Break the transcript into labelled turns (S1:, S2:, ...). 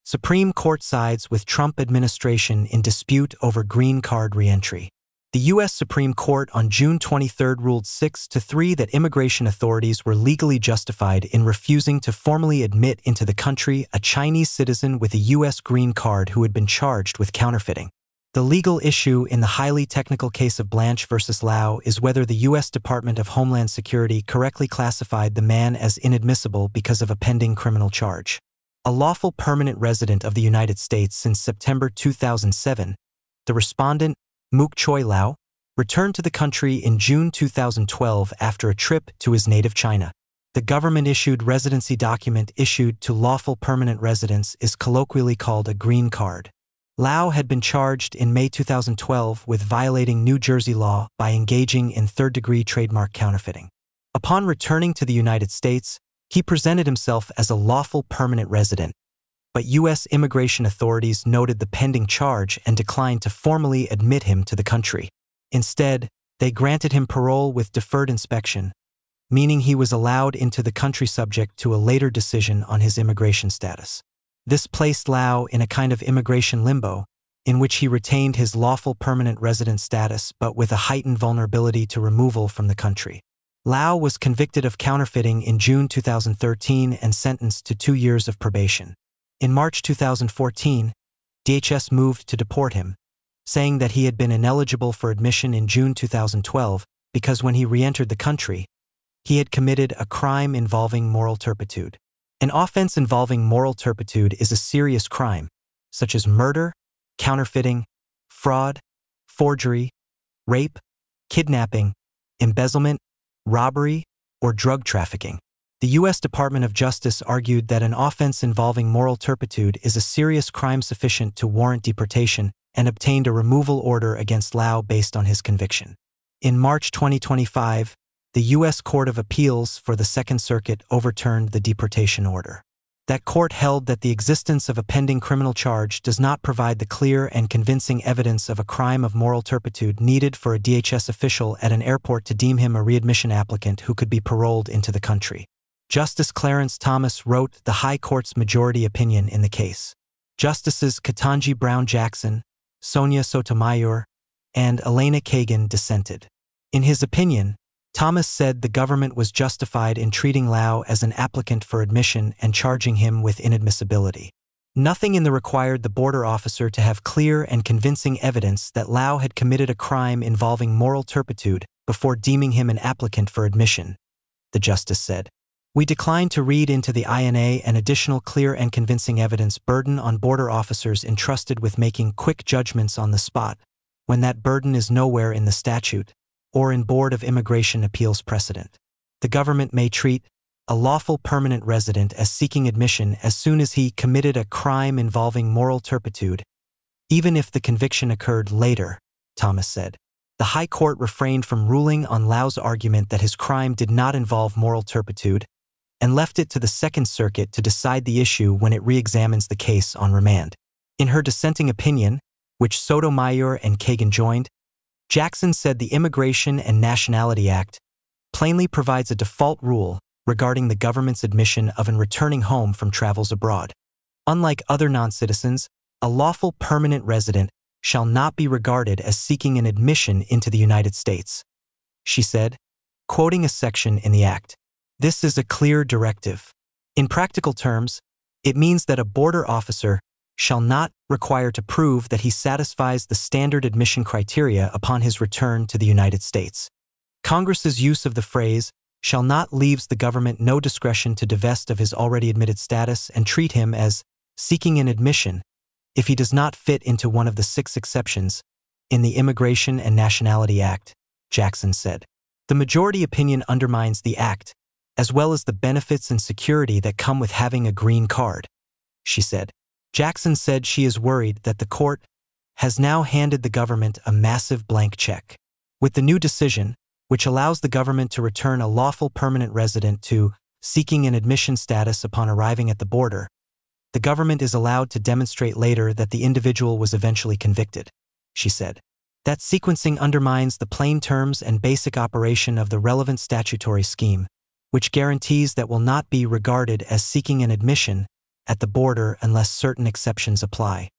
S1: Supreme Court sides with Trump administration in dispute over green card reentry. The U.S. Supreme Court on June 23 ruled 6-3 that immigration authorities were legally justified in refusing to formally admit into the country a Chinese citizen with a U.S. green card who had been charged with counterfeiting. The legal issue in the highly technical case of Blanche versus Lau is whether the U.S. Department of Homeland Security correctly classified the man as inadmissible because of a pending criminal charge. A lawful permanent resident of the United States since September 2007, the respondent, Muk Choi Lau, returned to the country in June 2012 after a trip to his native China. The government-issued residency document issued to lawful permanent residents is colloquially called a green card. Lau had been charged in May 2012 with violating New Jersey law by engaging in third-degree trademark counterfeiting. Upon returning to the United States, he presented himself as a lawful permanent resident, but U.S. immigration authorities noted the pending charge and declined to formally admit him to the country. Instead, they granted him parole with deferred inspection, meaning he was allowed into the country subject to a later decision on his immigration status. This placed Lau in a kind of immigration limbo, in which he retained his lawful permanent resident status but with a heightened vulnerability to removal from the country. Lau was convicted of counterfeiting in June 2013 and sentenced to 2 years of probation. In March 2014, DHS moved to deport him, saying that he had been ineligible for admission in June 2012 because when he re-entered the country, he had committed a crime involving moral turpitude. An offense involving moral turpitude is a serious crime, such as murder, counterfeiting, fraud, forgery, rape, kidnapping, embezzlement, robbery, or drug trafficking. The U.S. Department of Justice argued that an offense involving moral turpitude is a serious crime sufficient to warrant deportation and obtained a removal order against Lau based on his conviction. In March 2025, the U.S. Court of Appeals for the Second Circuit overturned the deportation order. That court held that the existence of a pending criminal charge does not provide the clear and convincing evidence of a crime of moral turpitude needed for a DHS official at an airport to deem him a readmission applicant who could be paroled into the country. Justice Clarence Thomas wrote the High Court's majority opinion in the case. Justices Ketanji Brown Jackson, Sonia Sotomayor, and Elena Kagan dissented. In his opinion, Thomas said the government was justified in treating Lau as an applicant for admission and charging him with inadmissibility. Nothing in the required the border officer to have clear and convincing evidence that Lau had committed a crime involving moral turpitude before deeming him an applicant for admission, the justice said. We decline to read into the INA an additional clear and convincing evidence burden on border officers entrusted with making quick judgments on the spot, when that burden is nowhere in the statute or in Board of Immigration Appeals precedent. The government may treat a lawful permanent resident as seeking admission as soon as he committed a crime involving moral turpitude, even if the conviction occurred later, Thomas said. The High Court refrained from ruling on Lau's argument that his crime did not involve moral turpitude and left it to the Second Circuit to decide the issue when it re-examines the case on remand. In her dissenting opinion, which Sotomayor and Kagan joined, Jackson said the Immigration and Nationality Act plainly provides a default rule regarding the government's admission of an returning home from travels abroad. Unlike other non-citizens, a lawful permanent resident shall not be regarded as seeking an admission into the United States, she said, quoting a section in the Act. This is a clear directive. In practical terms, it means that a border officer shall not require to prove that he satisfies the standard admission criteria upon his return to the United States. Congress's use of the phrase shall not leaves the government no discretion to divest of his already admitted status and treat him as seeking an admission if he does not fit into one of the 6 exceptions in the Immigration and Nationality Act, Jackson said. The majority opinion undermines the Act, as well as the benefits and security that come with having a green card, she said. Jackson said she is worried that the court has now handed the government a massive blank check. With the new decision, which allows the government to return a lawful permanent resident to seeking an admission status upon arriving at the border, the government is allowed to demonstrate later that the individual was eventually convicted, she said. That sequencing undermines the plain terms and basic operation of the relevant statutory scheme, which guarantees that will not be regarded as seeking an admission at the border unless certain exceptions apply.